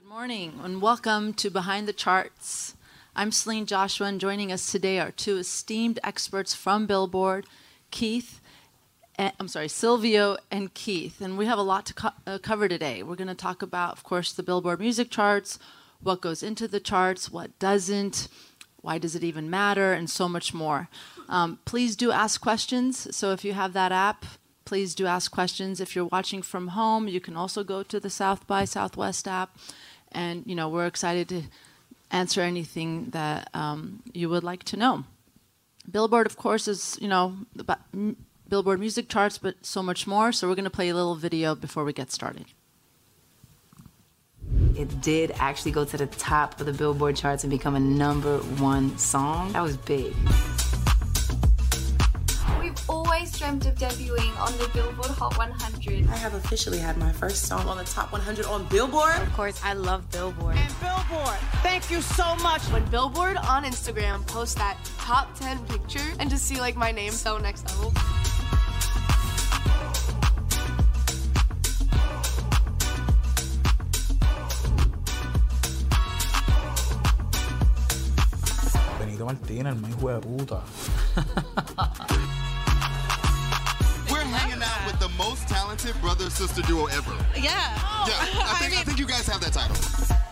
Good morning and welcome to Behind the Charts. I'm Celine Joshua, and joining us today are two esteemed experts from Billboard, Silvio and Keith. And we have a lot to cover today. We're going to talk about, of course, the Billboard music charts, what goes into the charts, what doesn't, why does it even matter, and so much more. Please do ask questions. So if you have that app, please do ask questions. If you're watching from home, you can also go to the South by Southwest app. And, we're excited to answer anything that you would like to know. Billboard, of course, is, the Billboard music charts, but so much more. So we're going to play a little video before we get started. It did actually go to the top of the Billboard charts and become a #1 song. That was big. We've always dreamt of debuting on the Billboard Hot 100. I have officially had my first song on the top 100 on Billboard. Of course, I love Billboard. And Billboard, thank you so much. When Billboard on Instagram posts that top 10 picture and to see my name so next level. Benito Martínez, el más hijo de puta. Hanging out with the most talented brother-sister duo ever. Yeah. I think you guys have that title.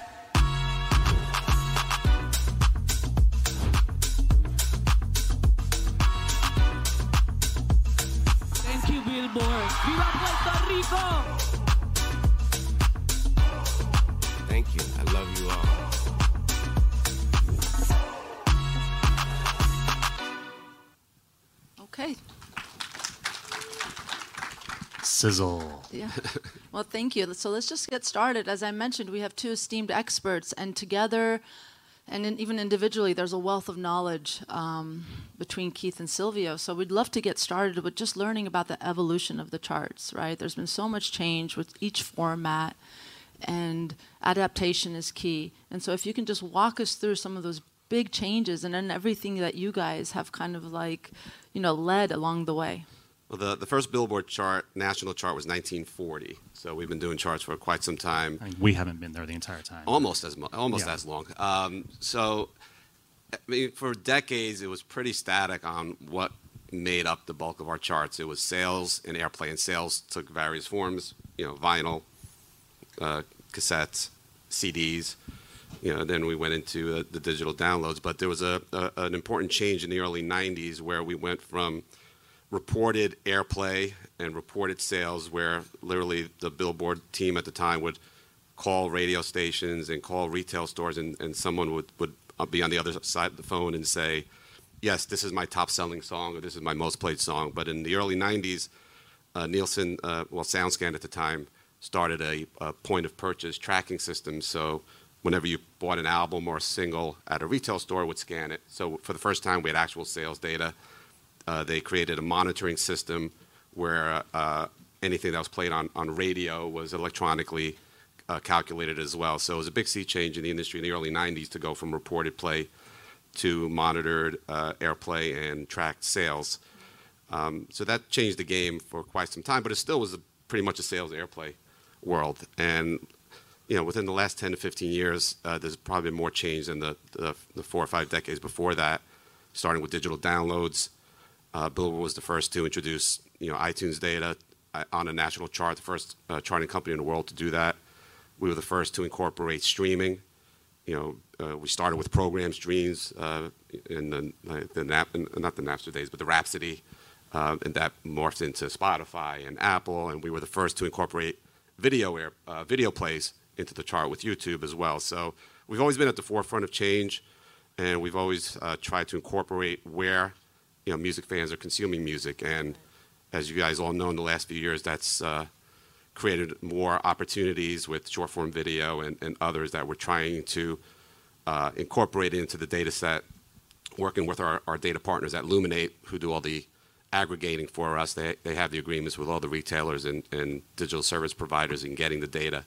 Thank you, Billboard. Viva Puerto Rico! Thank you. I love you all. Okay. Sizzle. Yeah. Well, thank you. So let's just get started. As I mentioned, we have two esteemed experts, and together, and even individually, there's a wealth of knowledge between Keith and Silvio. So we'd love to get started with just learning about the evolution of the charts, right? There's been so much change with each format, and adaptation is key. And so if you can just walk us through some of those big changes and then everything that you guys have kind of led along the way. Well, the first Billboard chart, national chart, was 1940. So we've been doing charts for quite some time. I mean, we haven't been there the entire time. Almost as long. For decades, it was pretty static on what made up the bulk of our charts. It was sales and airplay, and sales took various forms. Vinyl, cassettes, CDs. Then we went into the digital downloads. But there was an important change in the early 90s where we went from reported airplay and reported sales, where literally the Billboard team at the time would call radio stations and call retail stores, and someone would be on the other side of the phone and say, yes, this is my top-selling song, or this is my most-played song. But in the early 90s, Nielsen, SoundScan at the time, started a point-of-purchase tracking system. So whenever you bought an album or a single at a retail store, it would scan it. So for the first time, we had actual sales data. They created a monitoring system where anything that was played on radio was electronically calculated as well. So it was a big sea change in the industry in the early 90s to go from reported play to monitored airplay and tracked sales. So that changed the game for quite some time, but it still was pretty much a sales airplay world. And within the last 10 to 15 years, there's probably been more change than the 4 or 5 decades before that, starting with digital downloads. Billboard was the first to introduce, iTunes data on a national chart, the first charting company in the world to do that. We were the first to incorporate streaming. We started with program streams in not the Napster days, but the Rhapsody, and that morphed into Spotify and Apple. And we were the first to incorporate video plays into the chart with YouTube as well. So we've always been at the forefront of change, and we've always tried to incorporate where music fans are consuming music. And as you guys all know, in the last few years, that's created more opportunities with short-form video and others that we're trying to incorporate into the data set, working with our data partners at Luminate, who do all the aggregating for us. They have the agreements with all the retailers and digital service providers in getting the data.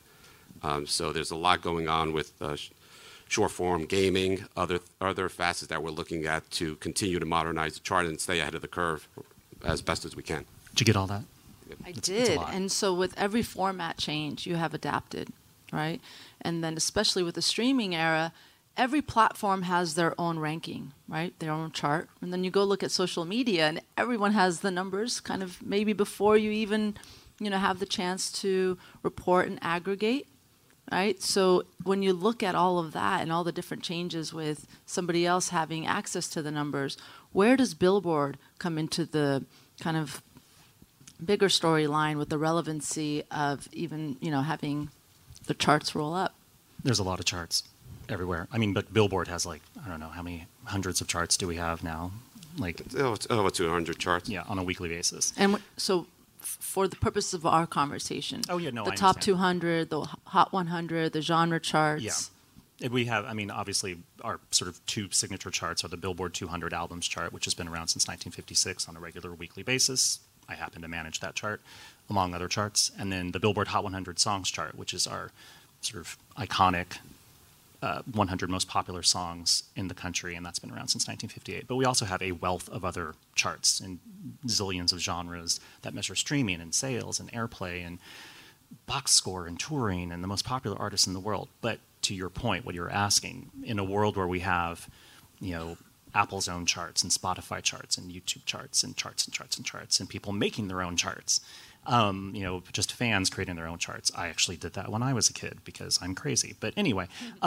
So there's a lot going on with short-form gaming, other facets that we're looking at to continue to modernize the chart and stay ahead of the curve as best as we can. Did you get all that? I did. And so with every format change, you have adapted. right? And then especially with the streaming era, every platform has their own ranking, right? Their own chart. And then you go look at social media and everyone has the numbers kind of maybe before you even, have the chance to report and aggregate, right? So when you look at all of that and all the different changes with somebody else having access to the numbers, where does Billboard come into the kind of bigger storyline with the relevancy of even, having the charts roll up? There's a lot of charts everywhere. I mean, but Billboard has I don't know, how many hundreds of charts do we have now? It's over 200 charts. Yeah, on a weekly basis. And so for the purpose of our conversation, the top 200, the Hot 100, the genre charts. Yeah. We have, obviously, our sort of two signature charts are the Billboard 200 Albums chart, which has been around since 1956 on a regular weekly basis. I happen to manage that chart, among other charts. And then the Billboard Hot 100 Songs chart, which is our sort of iconic 100 most popular songs in the country, and that's been around since 1958. But we also have a wealth of other charts and zillions of genres that measure streaming and sales and airplay and box score and touring and the most popular artists in the world. But to your point, what you're asking, in a world where we have, Apple's own charts and Spotify charts and YouTube charts and charts and charts and charts and people making their own charts, just fans creating their own charts. I actually did that when I was a kid because I'm crazy. But anyway,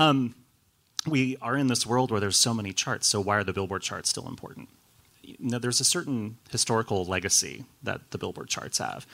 we are in this world where there's so many charts. So why are the Billboard charts still important? There's a certain historical legacy that the Billboard charts have.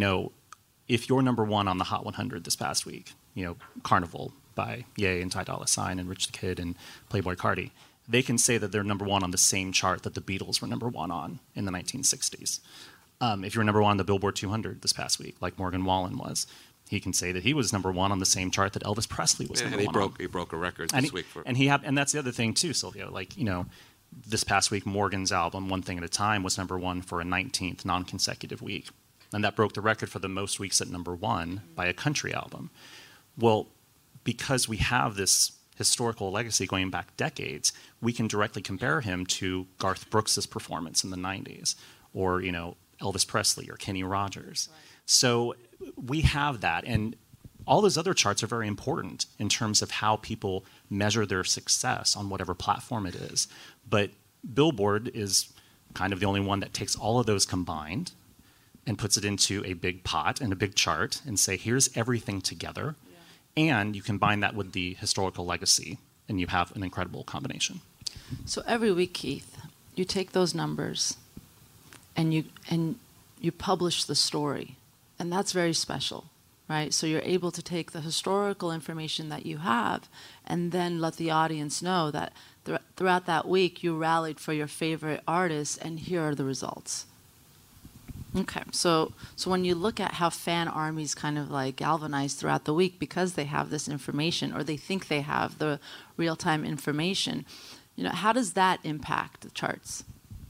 If you're number one on the Hot 100 this past week, Carnival by Ye and Ty Dolla $ign and Rich the Kid and Playboi Carti, they can say that they're number one on the same chart that the Beatles were number one on in the 1960s. If you're number one on the Billboard 200 this past week, like Morgan Wallen was, he can say that he was number one on the same chart that Elvis Presley was number one on. He broke a record this week. And that's the other thing too, Sylvia. This past week, Morgan's album, One Thing at a Time, was number one for a 19th non-consecutive week. And that broke the record for the most weeks at number one by a country album. Well, because we have this historical legacy going back decades, we can directly compare him to Garth Brooks' performance in the 90s, or, Elvis Presley or Kenny Rogers. Right. So we have that. And all those other charts are very important in terms of how people measure their success on whatever platform it is. But Billboard is kind of the only one that takes all of those combined and puts it into a big pot and a big chart and say, here's everything together. Yeah. And you combine that with the historical legacy, and you have an incredible combination. So every week, Keith, you take those numbers and you publish the story, and that's very special, right? So you're able to take the historical information that you have and then let the audience know that throughout that week you rallied for your favorite artists, and here are the results. Okay, so when you look at how fan armies kind of galvanize throughout the week because they have this information, or they think they have the real-time information, how does that impact the charts?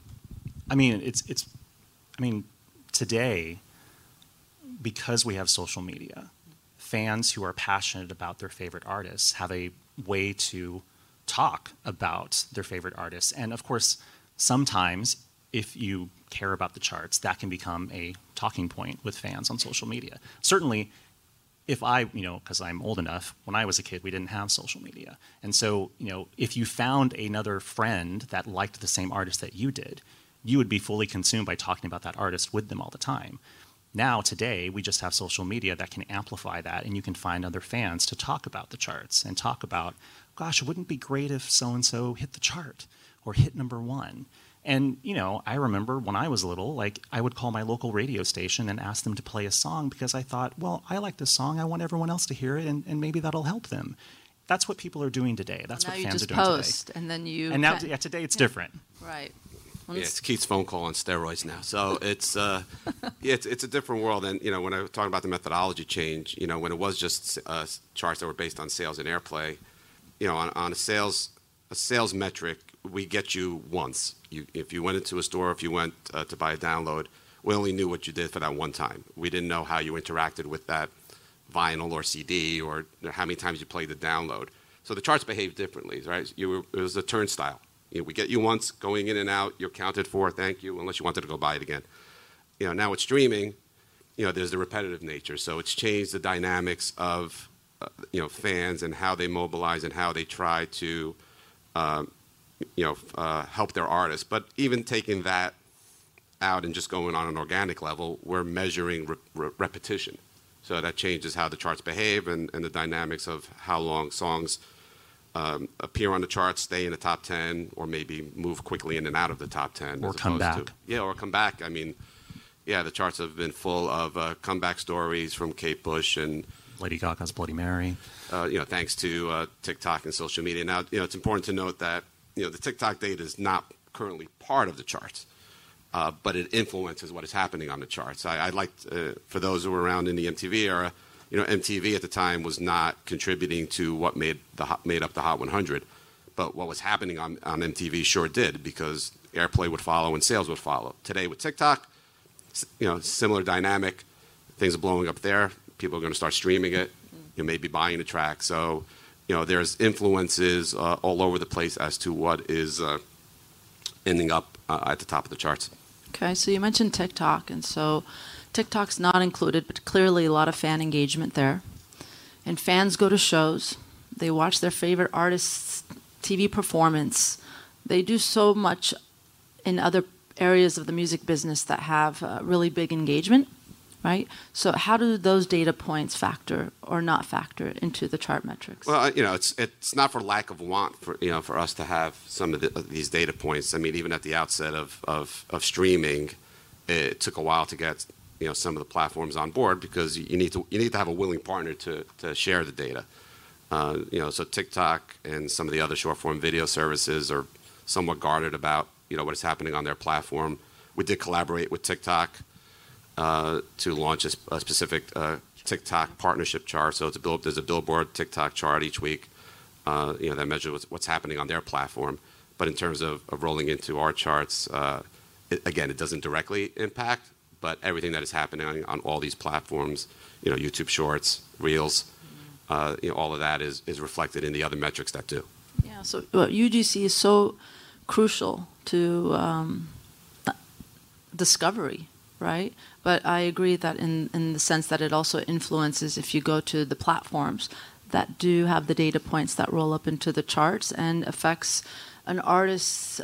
Today, because we have social media, fans who are passionate about their favorite artists have a way to talk about their favorite artists. And of course, sometimes if you care about the charts, that can become a talking point with fans on social media. Certainly, if I, because I'm old enough, when I was a kid, we didn't have social media. And so, if you found another friend that liked the same artist that you did, you would be fully consumed by talking about that artist with them all the time. Now, today, we just have social media that can amplify that, and you can find other fans to talk about the charts and talk about, gosh, wouldn't it be great if so-and-so hit the chart or hit number one? And, I remember when I was little, I would call my local radio station and ask them to play a song because I thought, well, I like this song. I want everyone else to hear it, and maybe that'll help them. That's what people are doing today. That's what fans are doing post, today. And then you... And now, today it's different. Right. It's Keith's phone call on steroids now. So it's it's a different world. And when I was talking about the methodology change, when it was just charts that were based on sales and airplay, on a sales metric, we get you once. If you went into a store, if you went to buy a download, we only knew what you did for that one time. We didn't know how you interacted with that vinyl or CD, or how many times you played the download. So the charts behave differently, right? It was a turnstile. We get you once, going in and out, you're counted for, thank you, unless you wanted to go buy it again. Now with streaming, there's the repetitive nature. So it's changed the dynamics of fans and how they mobilize and how they try to help their artists. But even taking that out and just going on an organic level, we're measuring repetition. So that changes how the charts behave and the dynamics of how long songs appear on the charts, stay in the top 10, or maybe move quickly in and out of the top 10. Or come back. Or come back. I mean, the charts have been full of comeback stories from Kate Bush and Lady Gaga's Bloody Mary. Thanks to TikTok and social media. Now, it's important to note that the TikTok data is not currently part of the charts, but it influences what is happening on the charts. I'd like for those who were around in the MTV era, MTV at the time was not contributing to what made up the Hot 100, but what was happening on MTV sure did, because airplay would follow and sales would follow. Today with TikTok, similar dynamic. Things are blowing up there. People are going to start streaming it. Maybe buying the track. So, there's influences all over the place as to what is ending up at the top of the charts. Okay, so you mentioned TikTok, and so TikTok's not included, but clearly a lot of fan engagement there. And fans go to shows. They watch their favorite artists' TV performance. They do so much in other areas of the music business that have really big engagement. Right. So how do those data points factor or not factor into the chart metrics? Well, it's not for lack of want for us to have some of these data points. I mean, even at the outset of streaming, it took a while to get some of the platforms on board, because you need to have a willing partner to share the data. So TikTok and some of the other short form video services are somewhat guarded about what is happening on their platform. We did collaborate with TikTok to launch a specific TikTok partnership chart. So there's a Billboard TikTok chart each week, that measures what's happening on their platform. But in terms of rolling into our charts, it doesn't directly impact, but everything that is happening on all these platforms, YouTube Shorts, Reels, all of that is reflected in the other metrics that do. Yeah. So UGC is so crucial to discovery. Right? But I agree that in the sense that it also influences if you go to the platforms that do have the data points that roll up into the charts and affects an artist's,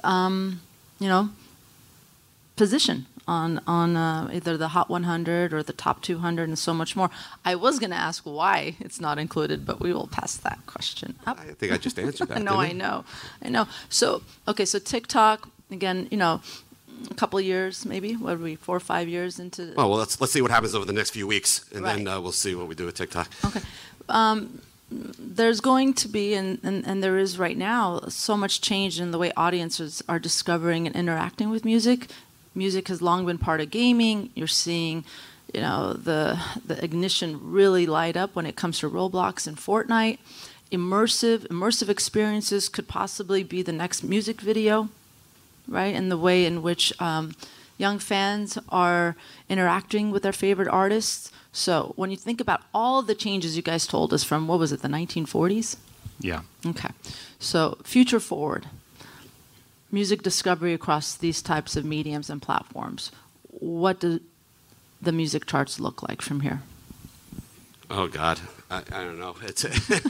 position on either the Hot 100 or the Top 200 and so much more. I was going to ask why it's not included, but we will pass that question up. I think I just answered that. No, I know. So TikTok, again, a couple of years, maybe. What are we, 4 or 5 years into? Well, let's see what happens over the next few weeks, and right. then we'll see what we do with TikTok. Okay. There's going to be, and there is right now, so much change in the way audiences are discovering and interacting with music. Music has long been part of gaming. You're seeing, the ignition really light up when it comes to Roblox and Fortnite. Immersive experiences could possibly be the next music video. Right, and the way in which young fans are interacting with their favorite artists. So when you think about all of the changes you guys told us from, what was it, the 1940s? Yeah. Okay. So future forward, music discovery across these types of mediums and platforms. What do the music charts look like from here? Oh, God. I don't know. It's...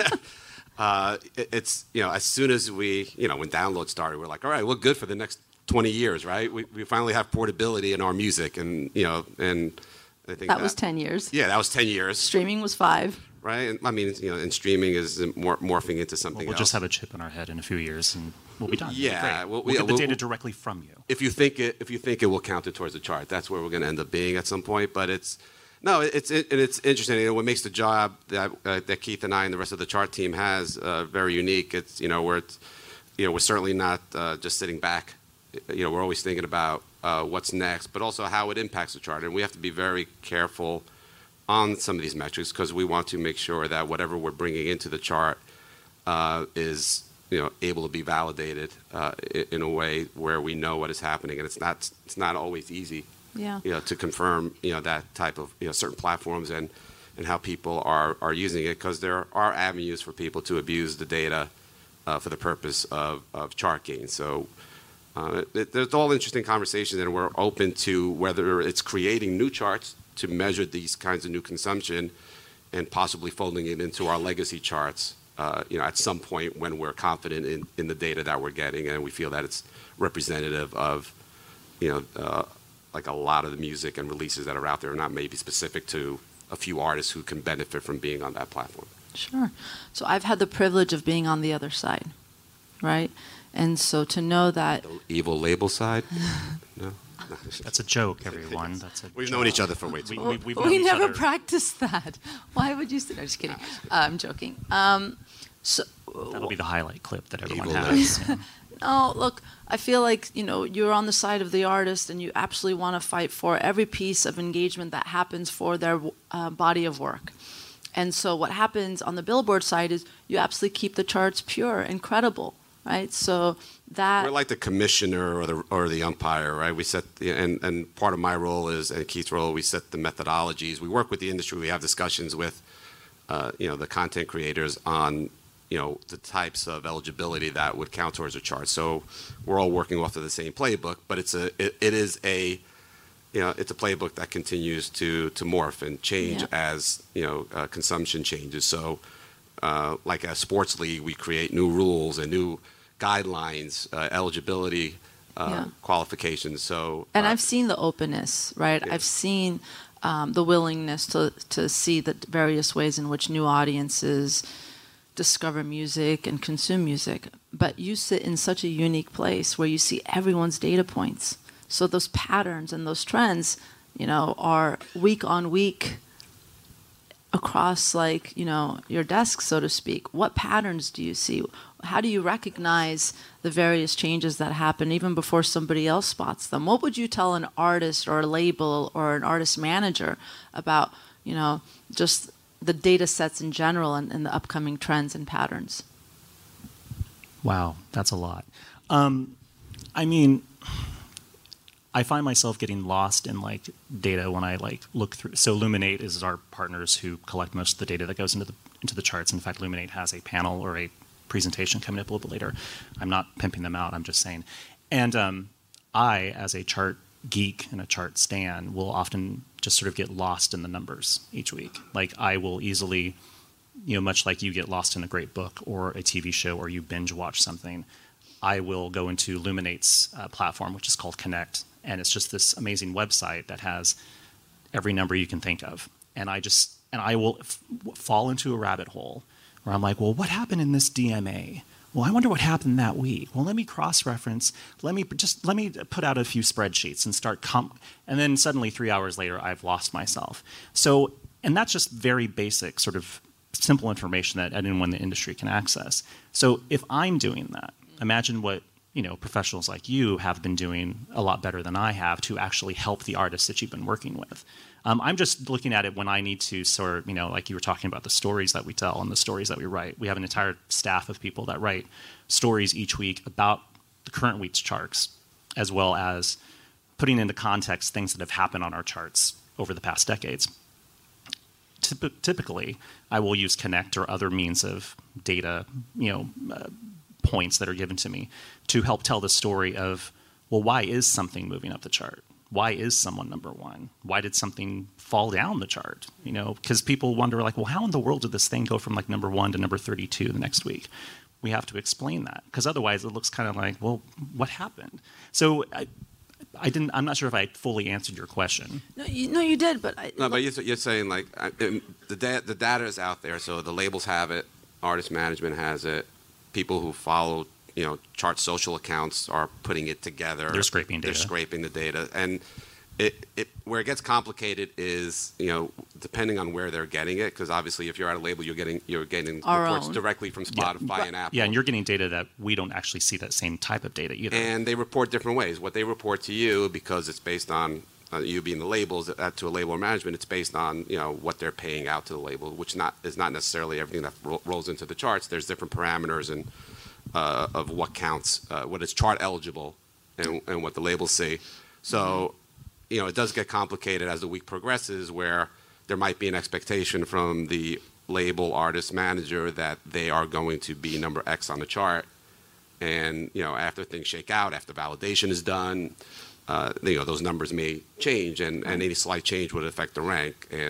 it's as soon as we when download started, we're like, all right, we're good for the next 20 years, right? We finally have portability in our music, and and I think that was 10 years. Yeah, that was 10 years. Streaming was 5. Right, and I mean, and streaming is morphing into something. We'll just have a chip in our head in a few years, and we'll be done. Yeah, we'll get the data directly from you. If you think it will count it towards the chart, that's where we're going to end up being at some point. But it's interesting. What makes the job that Keith and I and the rest of the chart team has very unique. It's we're certainly not just sitting back. We're always thinking about what's next, but also how it impacts the chart, and we have to be very careful on some of these metrics, because we want to make sure that whatever we're bringing into the chart is able to be validated in a way where we know what is happening, and it's not always easy. Yeah. To confirm that type of certain platforms and how people are using it, because there are avenues for people to abuse the data for the purpose of chart gain. So there's all interesting conversations, and we're open to whether it's creating new charts to measure these kinds of new consumption, and possibly folding it into our legacy charts, at some point when we're confident in the data that we're getting and we feel that it's representative of, like a lot of the music and releases that are out there, not maybe specific to a few artists who can benefit from being on that platform. Sure. So I've had the privilege of being on the other side, right? And so to know that... The evil label side? No? That's a joke, everyone. We've known each other for way too long. We never practiced that. Why would you say... No, just kidding. I'm joking. That'll be the highlight clip that everyone has. No, look, I feel like, you're on the side of the artist and you absolutely want to fight for every piece of engagement that happens for their body of work. And so what happens on the Billboard side is you absolutely keep the charts pure and credible, right? So that... We're like the commissioner or the umpire, right? We set, and part of my role is, and Keith's role, we set the methodologies. We work with the industry. We have discussions with, the content creators on, the types of eligibility that would count towards a chart. So we're all working off of the same playbook, but it's a playbook that continues to morph and change as, consumption changes. So like a sports league, we create new rules and new guidelines, eligibility qualifications. So and I've seen the openness, right? Yeah. I've seen the willingness to see the various ways in which new audiences discover music and consume music. But you sit in such a unique place where you see everyone's data points. So those patterns and those trends, are week on week across, your desk, so to speak. What patterns do you see? How do you recognize the various changes that happen even before somebody else spots them? What would you tell an artist or a label or an artist manager about, just the data sets in general and the upcoming trends and patterns? Wow, that's a lot. I find myself getting lost in data when I look through. So Luminate is our partners who collect most of the data that goes into the charts. In fact, Luminate has a panel or a presentation coming up a little bit later. I'm not pimping them out. I'm just saying. And I, as a chart geek and a chart stan, will often just sort of get lost in the numbers each week. I will easily, much like you get lost in a great book or a TV show or you binge watch something, I will go into Luminate's platform, which is called Connect. And it's just this amazing website that has every number you can think of. And I will fall into a rabbit hole where I'm like, well, what happened in this DMA? Well, I wonder what happened that week. Well, let me cross-reference. Let me put out a few spreadsheets and start and then suddenly 3 hours later, I've lost myself. So, and that's just very basic sort of simple information that anyone in the industry can access. So if I'm doing that, imagine what professionals like you have been doing a lot better than I have to actually help the artists that you've been working with. I'm just looking at it when I need to sort of, like you were talking about the stories that we tell and the stories that we write. We have an entire staff of people that write stories each week about the current week's charts, as well as putting into context things that have happened on our charts over the past decades. Typically, I will use Connect or other means of data, points that are given to me to help tell the story of, well, why is something moving up the chart? Why is someone number one? Why did something fall down the chart? Because people wonder, well, how in the world did this thing go from number 1 to number 32 the next week? We have to explain that, because otherwise it looks kind of like, well, what happened? So I'm not sure if I fully answered your question. No, you did, but but you're saying the data is out there, so the labels have it, artist management has it, people who follow chart social accounts are putting it together. They're scraping data. They're scraping the data, and where it gets complicated is depending on where they're getting it, because obviously if you're at a label, you're getting reports directly from Spotify and Apple. Yeah, and you're getting data that we don't actually see that same type of data either. And they report different ways. What they report to you, because it's based on you being the labels, to a label or management, it's based on what they're paying out to the label, which is not necessarily everything that rolls into the charts. There's different parameters and of what counts, what is chart eligible, and what the labels see. So, it does get complicated as the week progresses, where there might be an expectation from the label artist manager that they are going to be number X on the chart, and after things shake out, after validation is done, those numbers may change, and any slight change would affect the rank, and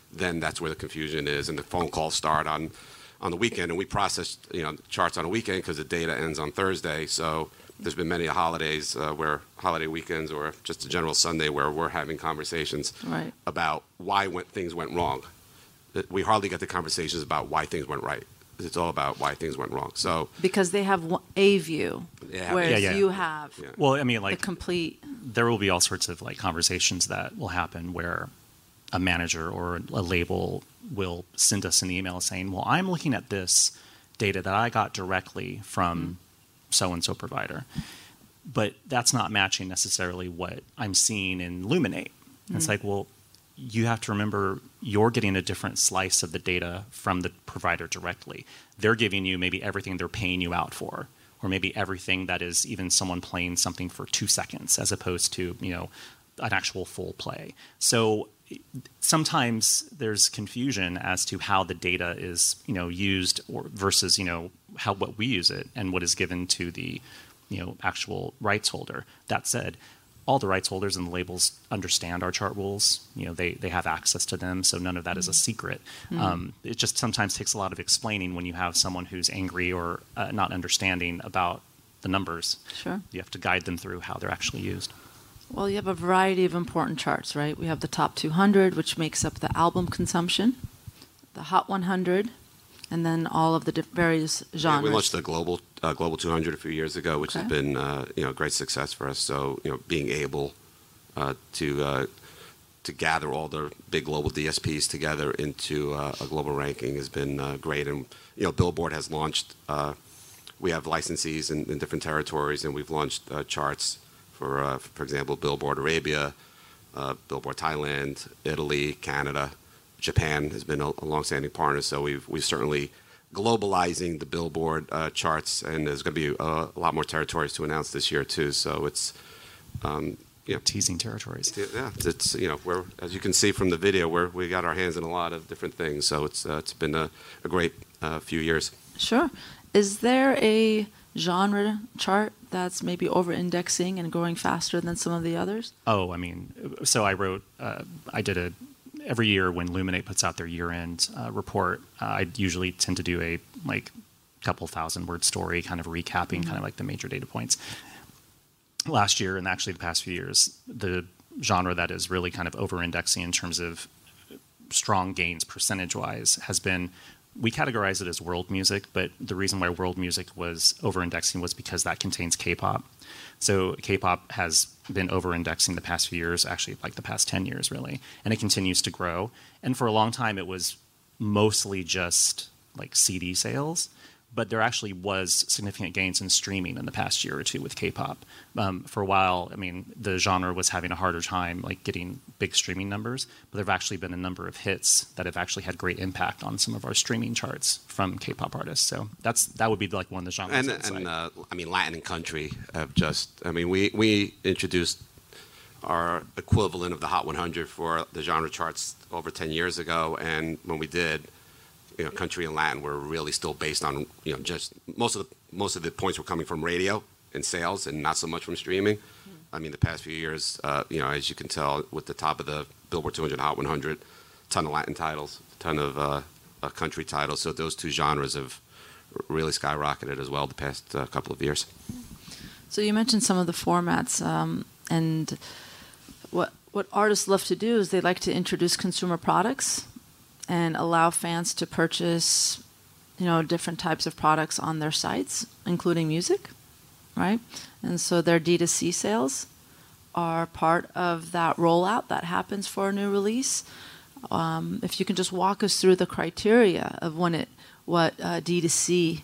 then that's where the confusion is, and the phone calls start on the weekend, and we process charts on a weekend because the data ends on Thursday. So there's been many holidays where holiday weekends or just a general Sunday where we're having conversations about why things went wrong. We hardly get the conversations about why things went right. It's all about why things went wrong. So because they have a view, whereas you have well, I mean, like the complete. There will be all sorts of like conversations that will happen where a manager or a label will send us an email saying, "Well, I'm looking at this data that I got directly from so and so provider, but that's not matching necessarily what I'm seeing in Luminate." It's like, well, you have to remember you're getting a different slice of the data from the provider directly. They're giving you maybe everything they're paying you out for, or maybe everything that is even someone playing something for 2 seconds as opposed to, an actual full play. So sometimes there's confusion as to how the data is, used or versus, what we use it and what is given to the, actual rights holder. That said, all the rights holders and the labels understand our chart rules. They have access to them, so none of that is a secret. It just sometimes takes a lot of explaining when you have someone who's angry or not understanding about the numbers. Sure. You have to guide them through how they're actually used. Well, you have a variety of important charts, right? We have the top 200, which makes up the album consumption, the Hot 100, and then all of the various genres. Yeah, we launched the Global 200 a few years ago, which has been a great success for us. So being able to gather all the big global DSPs together into a global ranking has been great. And Billboard has launched. We have licensees in different territories, and we've launched charts for example, Billboard Arabia, Billboard Thailand, Italy, Canada. Japan has been a longstanding partner, so we've certainly globalizing the Billboard charts, and there's going to be a lot more territories to announce this year too. So it's teasing territories. Yeah, it's we're, as you can see from the video, we got our hands in a lot of different things. So it's been a great few years. Sure. Is there a genre chart that's maybe over-indexing and growing faster than some of the others? Oh, I mean, so I did every year when Luminate puts out their year-end report, I usually tend to do a couple 1,000-word story, kind of recapping kind of like the major data points. Last year, and actually the past few years, the genre that is really kind of over-indexing in terms of strong gains percentage-wise has been, we categorize it as world music, but the reason why world music was over-indexing was because that contains K-pop. So K-pop has been over-indexing the past few years, actually like the past 10 years really, and it continues to grow. And for a long time it was mostly just like CD sales, but there actually was significant gains in streaming in the past year or two with K-pop. For a while, I mean, the genre was having a harder time like getting big streaming numbers, but there have actually been a number of hits that have actually had great impact on some of our streaming charts from K-pop artists. So that would be like one of the genres. And I mean, Latin and country have just, I mean, we introduced our equivalent of the Hot 100 for the genre charts over 10 years ago, and when we did, country and Latin were really still based on, just most of the points were coming from radio and sales and not so much from streaming. I mean, the past few years, as you can tell, with the top of the Billboard 200 Hot 100, ton of Latin titles, ton of country titles. So those two genres have really skyrocketed as well the past couple of years. So you mentioned some of the formats, and what artists love to do is they like to introduce consumer products and allow fans to purchase, different types of products on their sites, including music, right? And so their D2C sales are part of that rollout that happens for a new release. If you can just walk us through the criteria of what D2C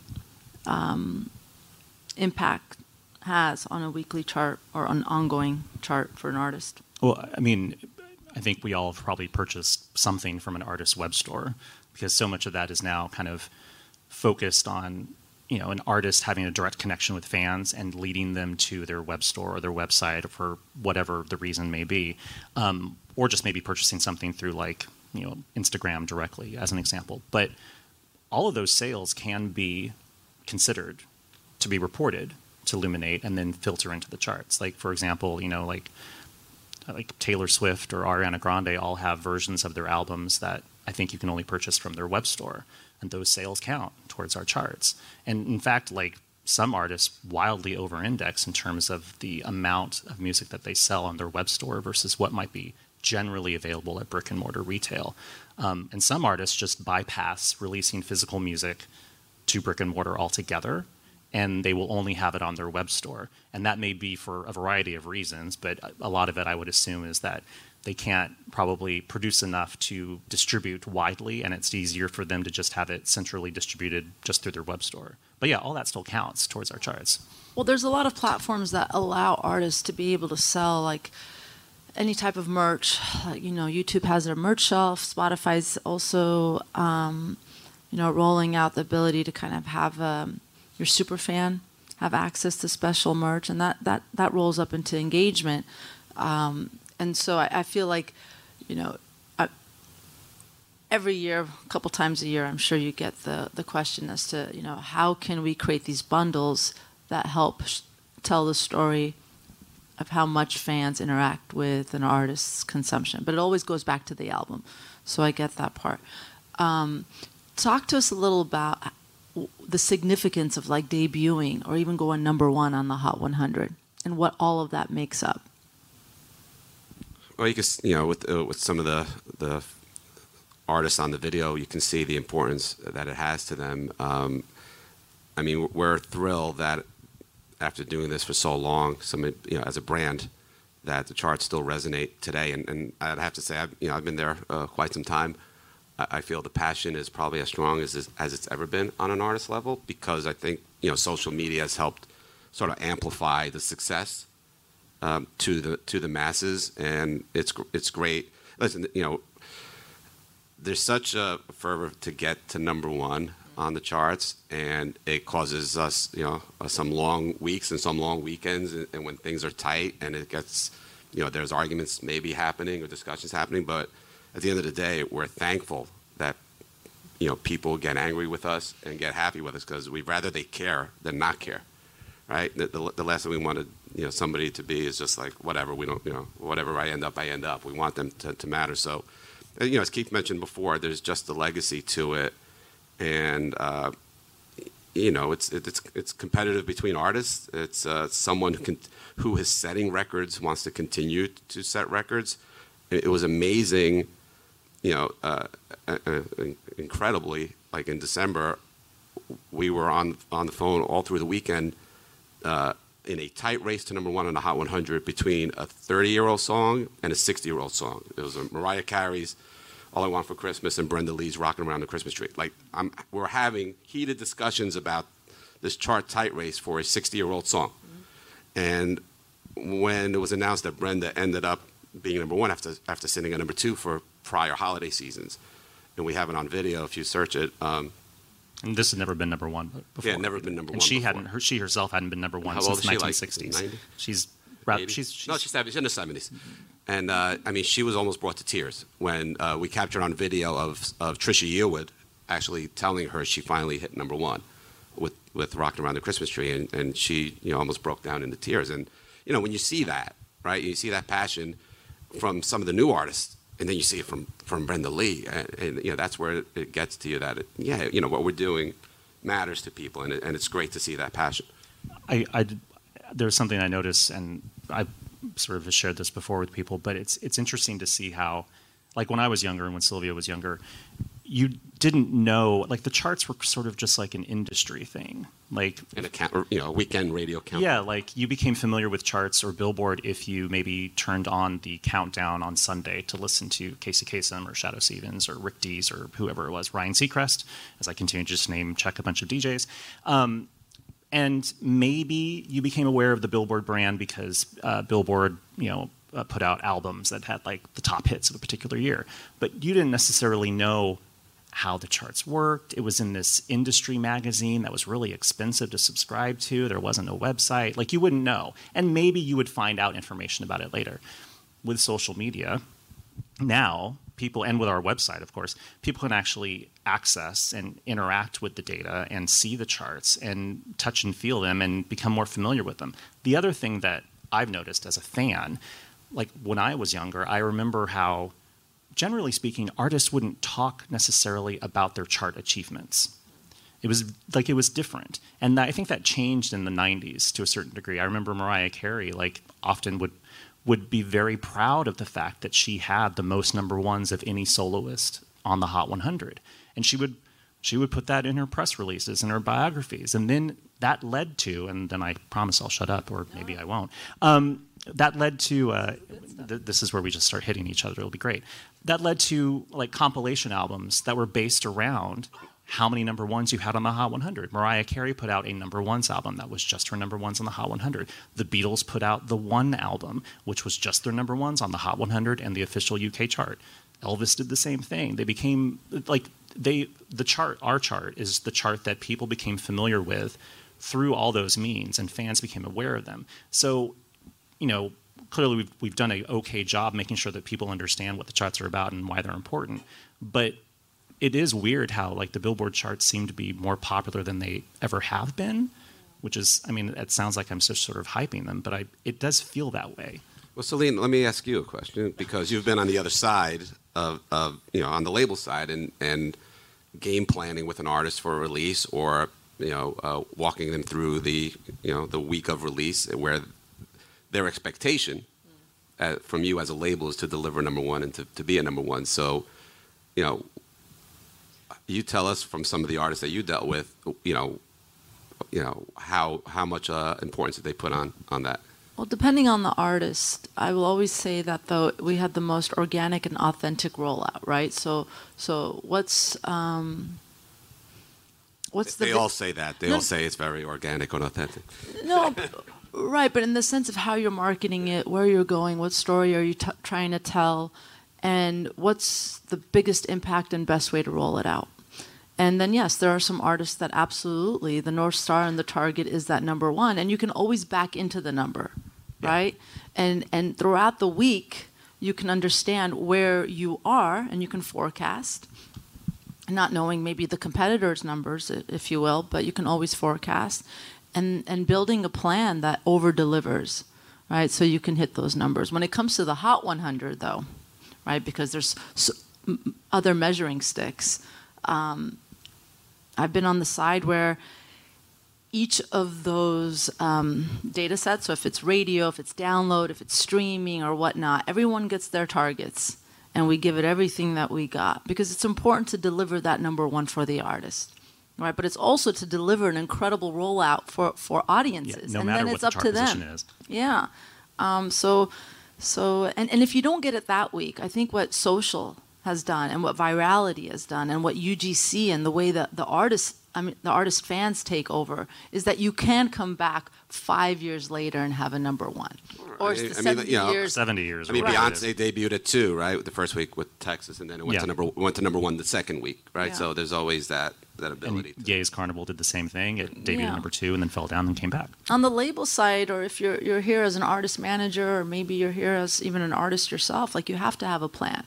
impact has on a weekly chart or an ongoing chart for an artist. Well, I mean, I think we all have probably purchased something from an artist's web store, because so much of that is now kind of focused on, an artist having a direct connection with fans and leading them to their web store or their website for whatever the reason may be, or just maybe purchasing something through Instagram directly as an example. But all of those sales can be considered to be reported to Luminate and then filter into the charts. Like, for example, like Taylor Swift or Ariana Grande all have versions of their albums that I think you can only purchase from their web store, and those sales count towards our charts. And in fact, like some artists wildly over-index in terms of the amount of music that they sell on their web store versus what might be generally available at brick and mortar retail. And some artists just bypass releasing physical music to brick and mortar altogether, and they will only have it on their web store. And that may be for a variety of reasons, but a lot of it I would assume is that they can't probably produce enough to distribute widely, and it's easier for them to just have it centrally distributed just through their web store. But yeah, all that still counts towards our charts. Well, there's a lot of platforms that allow artists to be able to sell like any type of merch. You know, YouTube has their merch shelf. Spotify's also, you know, rolling out the ability to kind of have your super fan have access to special merch, and that rolls up into engagement. And so I feel like, you know, every year, a couple times a year, I'm sure you get the question as to, you know, how can we create these bundles that help tell the story of how much fans interact with an artist's consumption. But it always goes back to the album. So I get that part. Talk to us a little about the significance of like debuting or even going number one on the Hot 100 and what all of that makes up. Well, you can, you know, with some of the artists on the video, you can see the importance that it has to them. I mean, we're thrilled that after doing this for so long, you know, as a brand, that the charts still resonate today. And I'd have to say, I've been there quite some time. I feel the passion is probably as strong as it's ever been on an artist level, because I think, you know, social media has helped sort of amplify the success to the masses, and it's great. Listen, you know, there's such a fervor to get to number one on the charts, and it causes us, you know, some long weeks and some long weekends, and when things are tight and it gets, you know, there's arguments maybe happening or discussions happening, but at the end of the day, we're thankful that, you know, people get angry with us and get happy with us, because we'd rather they care than not care, right? The last thing we wanted, you know, somebody to be is just like, whatever, we don't, you know, whatever I end up. We want them to matter. So, you know, as Keith mentioned before, there's just a legacy to it, and you know, it's competitive between artists. It's someone who is setting records wants to continue to set records. It was amazing, you know, incredibly. Like in December, we were on the phone all through the weekend in a tight race to number one on the Hot 100 between a 30-year-old song and a 60-year-old song. It was Mariah Carey's "All I Want for Christmas" and Brenda Lee's "Rockin' Around the Christmas Tree." Like, we're having heated discussions about this chart tight race for a 60-year-old song. Mm-hmm. And when it was announced that Brenda ended up being number one after sitting at number two for prior holiday seasons, and we have it on video if you search it. And this had never been number one before. Yeah, never been number one. And she before. she herself hadn't been number one How since old is she, 1960s. Like 90? She's in the 70s. And I mean, she was almost brought to tears when we captured on video of Trisha Yearwood actually telling her she finally hit number one with "Rockin' Around the Christmas Tree," and she, you know, almost broke down into tears. And you know, when you see that, right, you see that passion from some of the new artists, and then you see it from Brenda Lee, and you know, that's where it gets to you that yeah, you know, what we're doing matters to people, and it's great to see that passion. There's something I noticed, and I sort of shared this before with people, but it's interesting to see how, like when I was younger and when Sylvia was younger, you didn't know, like the charts were sort of just like an industry thing, like a weekend radio count. Yeah, like you became familiar with charts or Billboard if you maybe turned on the countdown on Sunday to listen to Casey Kasem or Shadow Stevens or Rick Dees or whoever it was, Ryan Seacrest, as I continue to just check a bunch of DJs. And maybe you became aware of the Billboard brand because Billboard, you know, put out albums that had like the top hits of a particular year. But you didn't necessarily know how the charts worked. It was in this industry magazine that was really expensive to subscribe to. There wasn't a website. Like, you wouldn't know. And maybe you would find out information about it later. With social media, now people, and with our website, of course, people can actually access and interact with the data and see the charts and touch and feel them and become more familiar with them. The other thing that I've noticed as a fan, like when I was younger, I remember how generally speaking, artists wouldn't talk necessarily about their chart achievements. It was different. And I think that changed in the 90s to a certain degree. I remember Mariah Carey often would be very proud of the fact that she had the most number ones of any soloist on the Hot 100. And she would put that in her press releases and her biographies. And then that led to, and then I promise I'll shut up, or maybe I won't. That led to, this is where we just start hitting each other. It'll be great. That led to compilation albums that were based around how many number ones you had on the Hot 100. Mariah Carey put out a number ones album that was just her number ones on the Hot 100. The Beatles put out the One album, which was just their number ones on the Hot 100 and the official UK chart. Elvis did the same thing. They became our chart is the chart that people became familiar with through all those means, and fans became aware of them. So, clearly we've done an okay job making sure that people understand what the charts are about and why they're important. But it is weird how the Billboard charts seem to be more popular than they ever have been, which is, it sounds like I'm just sort of hyping them, but it does feel that way. Well, Celine, let me ask you a question, because you've been on the other side of on the label side and game planning with an artist for a release, or walking them through the week of release, where their expectation from you as a label is to deliver number one and to be a number one. So, you tell us from some of the artists that you dealt with, how much importance did they put on that? Well, depending on the artist, I will always say that though we had the most organic and authentic rollout, right? So what's They all say that. They all say it's very organic and authentic. No, right, but in the sense of how you're marketing it, where you're going, what story are you trying to tell, and what's the biggest impact and best way to roll it out. And then, yes, there are some artists that absolutely, the North Star and the target is that number one, and you can always back into the number, right? And throughout the week, you can understand where you are, and you can forecast, not knowing maybe the competitor's numbers, if you will, but you can always forecast, and building a plan that over-delivers, right? So you can hit those numbers. When it comes to the Hot 100, though, right, because there's other measuring sticks, I've been on the side where each of those data sets, so if it's radio, if it's download, if it's streaming or whatnot, everyone gets their targets, and we give it everything that we got, because it's important to deliver that number one for the artist, right? But it's also to deliver an incredible rollout for audiences, no and matter then what it's the up chart to them. position is. Yeah. So if you don't get it that week, I think what social has done and what virality has done and what UGC and the way that the artist fans take over is that you can come back 5 years later and have a number one. Or it's the 70 years. 70 years. Beyonce debuted at 2, right? The first week with Texas, and then it went to number one the second week, right? Yeah. So there's always that ability. And Ye's Carnival did the same thing. It debuted at number 2 and then fell down and came back. On the label side, or if you're here as an artist manager, or maybe you're here as even an artist yourself, you have to have a plan.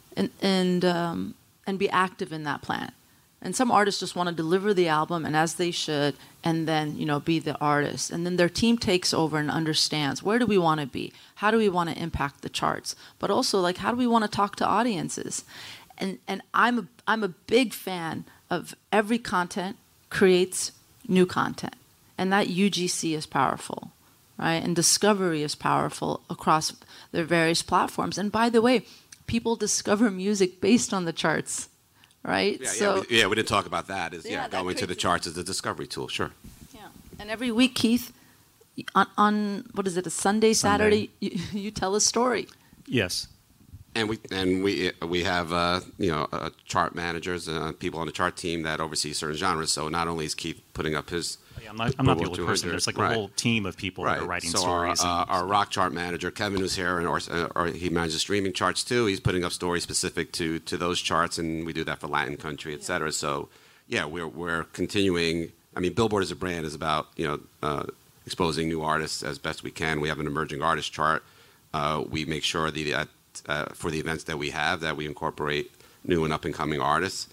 And be active in that plan. And some artists just want to deliver the album, and as they should, and then be the artist. And then their team takes over and understands, where do we want to be? How do we want to impact the charts? But also, how do we want to talk to audiences? And I'm a big fan of every content creates new content, and that UGC is powerful, right? And discovery is powerful across their various platforms. And by the way, people discover music based on the charts, right? We didn't talk about that. Going to the charts is a discovery tool, sure. Yeah, and every week, Keith, on what is it, a Sunday. Saturday, you tell a story. Yes. And we have chart managers, people on the chart team that oversee certain genres. So not only is Keith putting up his, I'm not the only person. There's a whole team of people that are writing stories. So our rock chart manager Kevin, who's here, and he manages streaming charts too. He's putting up stories specific to those charts, and we do that for Latin country, et cetera. So we're continuing. Billboard as a brand is about exposing new artists as best we can. We have an emerging artist chart. We make sure that for the events that we have, that we incorporate new and up and coming artists.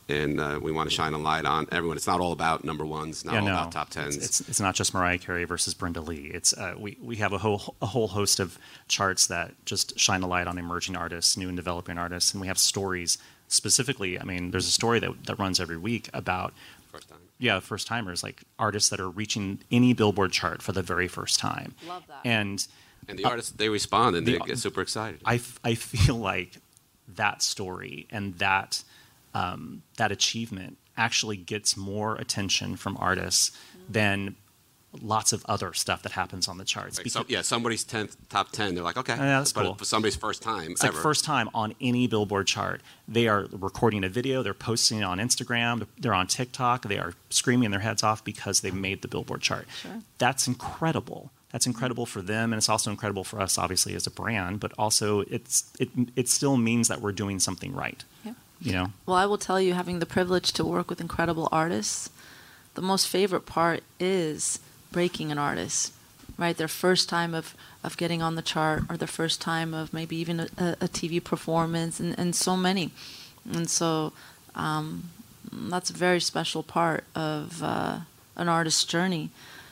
and we want to shine a light on everyone. It's not all about number ones, not all about top tens. It's not just Mariah Carey versus Brenda Lee. It's we have a whole host of charts that just shine a light on emerging artists, new and developing artists, and we have stories specifically. I mean, there's a story that runs every week about first timers, like artists that are reaching any Billboard chart for the very first time. Love that. And the artists, they respond and they get super excited. I feel like that story and that achievement actually gets more attention from artists than lots of other stuff that happens on the charts. Like somebody's top 10, they're like, okay, that's but cool. For somebody's first time it's ever. Like first time on any Billboard chart. They are recording a video, they're posting it on Instagram, they're on TikTok, they are screaming their heads off because they made the Billboard chart. Sure. That's incredible. That's incredible for them, and it's also incredible for us, obviously, as a brand. But also, it still means that we're doing something right. Yeah. You know. Well, I will tell you, having the privilege to work with incredible artists, the most favorite part is breaking an artist, right? Their first time of getting on the chart, or their first time of maybe even a TV performance, and so many. And so that's a very special part of an artist's journey.